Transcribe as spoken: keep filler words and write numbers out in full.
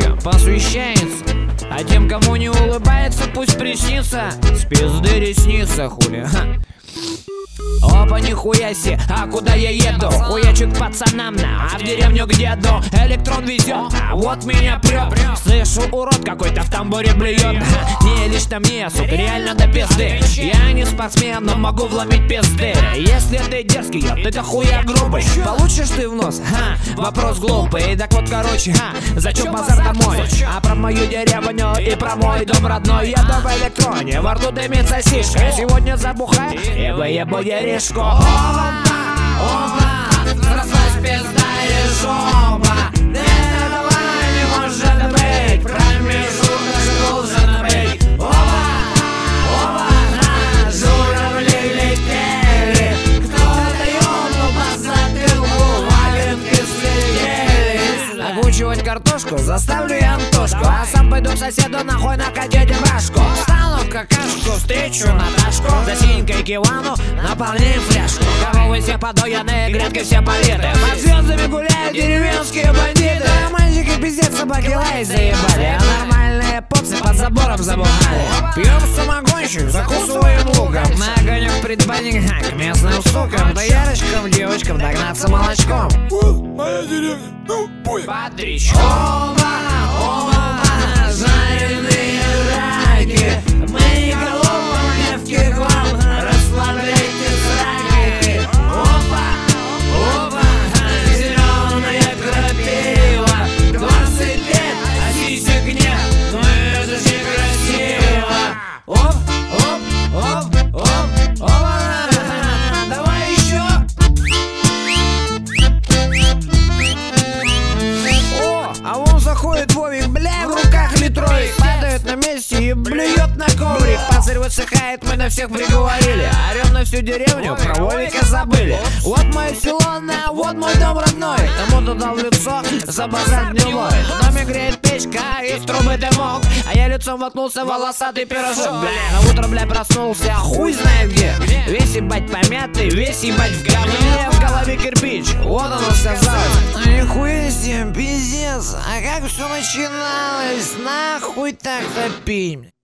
посвящается. А тем, кому не улыбается, пусть приснится. С пизды ресница, хули. Опа, нихуя себе, а куда я еду? Хуячу к пацанам на, а в деревню к деду. Электрон везет, а вот меня прет. Слышу, урод какой-то в тамбуре блюет. Не лично мне, сука, реально до пизды. Я не спортсмен, но могу вломить пизды. Если ты дерзкий, я ты хуя грубый. Получишь ты в нос? Ха, вопрос глупый. Так вот, короче, ха, зачем базар домой? А про мою деревню и про мой дом родной еду в электроне, во рту дымится сишка. Сегодня забухаю и выебу еришку. Опа, опа, взрослась пизда и жопа. Этого не может быть, промежуток должен быть. Опа, опа, журавли летели. Кто-то ёбнул по затылку, валенки слетели. Окучивать картошку заставлю я Антошку, а сам пойду к соседу нахуй накатить башку. Встану в какашку, встречу Наташку, за синькой кивану наполняем фляжку. Коровы все подояны, грядки все политы, под звездами гуляют деревенские бандиты. Романтики пиздец, собаки лай заебали, а нормальные попсы под забором забухали. Пьем самогонщик, закусываем луком, на огонек предбанник, к местным сукам, да ярочкам, девочкам догнаться молочком. Моя деревня, ну, пой. Подричь. Оба, оба, жареные раки. Мы не головневки к вам, расслабляйте сраки. Опа, опа, зеленая крапива. Двадцать лет, а сисек нет, но это же красиво. Оп, оп, оп, оп, опа, давай еще. А он заходит Вовик, бля, в руках литровик. Падает на месте и блюет на коврик. Пацарь высыхает, мы на всех приговорили. Орем на всю деревню, про Вовика забыли. Вот мое село, на, вот мой дом родной. Кому-то дал в лицо, за базар дневной. В доме греет печка, из трубы дымок. А я лицом воткнулся в волосатый пирожок. Бля, на утро, бля, проснулся, хуй знает где. Весь ебать помятый, весь ебать в говне. В голове кирпич, вот оно сказалось. Нихуя себе, пиздец. А как все начиналось? Нахуй так топить?